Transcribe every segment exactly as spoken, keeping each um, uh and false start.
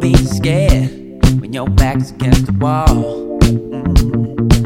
be scared when your back's against the wall. Mm-hmm.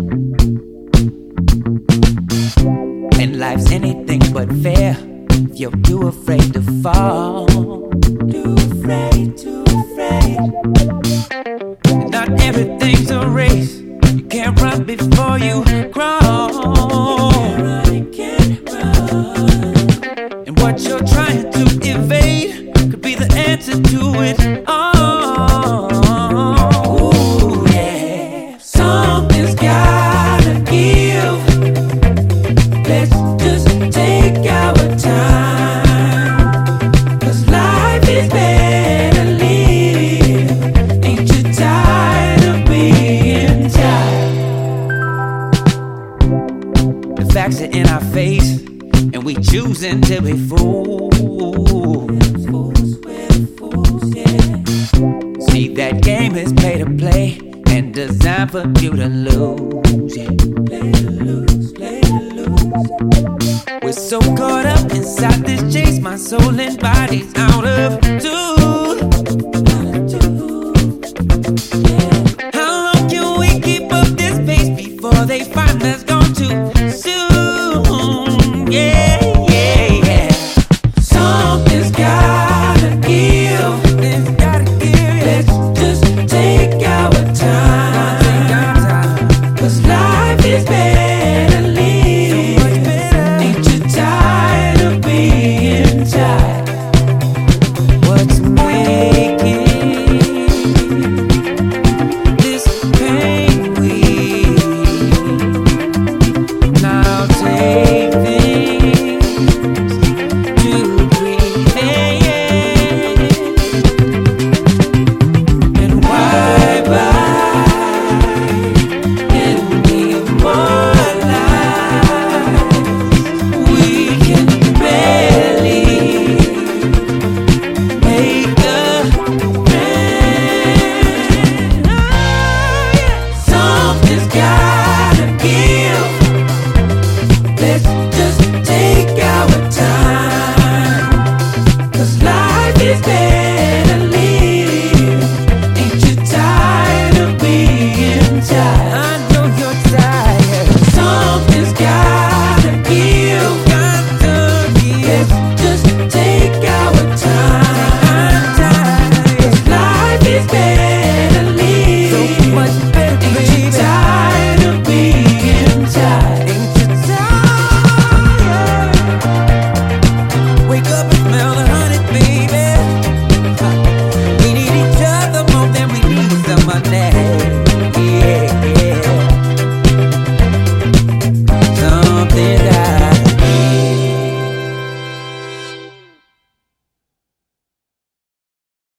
And life's anything but fair if you're too afraid to fall. Too afraid, too afraid. And not everything's a race. You can't run before you crawl. You can't run, you can't run. And what you're trying to evade could be the answer to it all. Ooh, yeah. Something's gotta give. Let's just take our time, 'cause life is better lived. Ain't you tired of being tired? The facts are in our face, and we choosing to be fools. Fools with fools, yeah. See, that game is pay to play and designed for you to lose, yeah. Play to lose, play to lose. We're so caught up inside this chase, my soul and body's out of